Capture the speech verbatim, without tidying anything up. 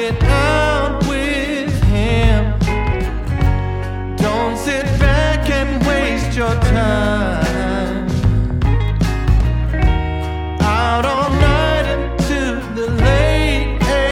it out with him. Don't sit back and waste your time.